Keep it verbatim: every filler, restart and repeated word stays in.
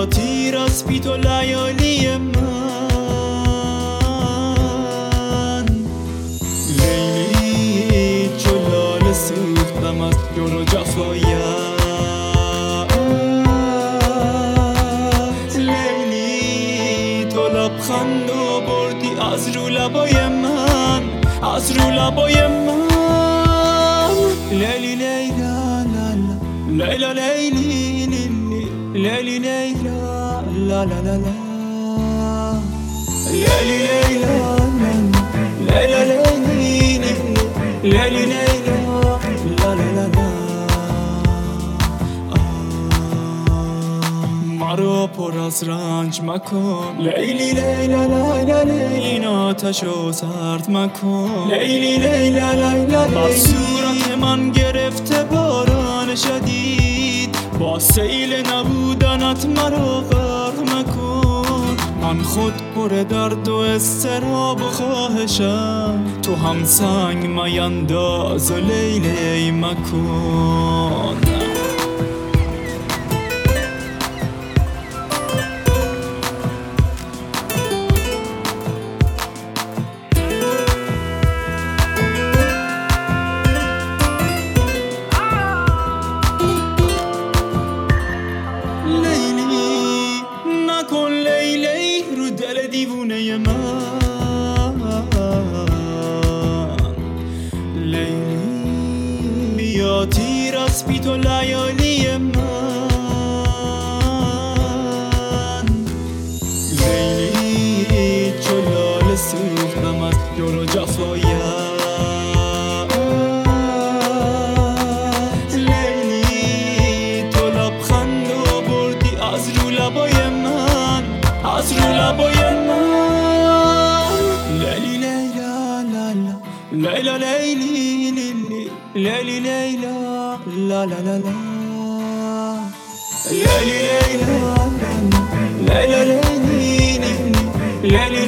بیا تیر از پیت و لیالی من لیلی جلال سوختم از جور و جفایت لیلی تو لبخند و بردی از رو لبای من از رو لبای من لیلی لیلا لیلا لیلی لیلی لیلا لا لا لا لا لیلی لیلا لیلا لیلی لیلی لیلا لا لا لا لا مرا پر از رنج مکن لیلی لیلا لیلا لیلی این آتشو سرد مکن لیلی لیلا لیلا بر صورت من گرفته باران شدید با سیل نبودنت مرا غرق مکن من خود پر درد و اضطراب و خواهشم تو هم سنگ مینداز و لیلی مکن دیوونه من لیلی بیا تیر از پیت و لیالی من لیلی جلال سوختم از جور و جفایت لیلی تو لبخند و بردی از رو لبای من از رو لبای من لیلی لیلا لیلا لیلی لیلی لیلا لا لا لا لا لیلی لیلا لیلا لیلی لیلی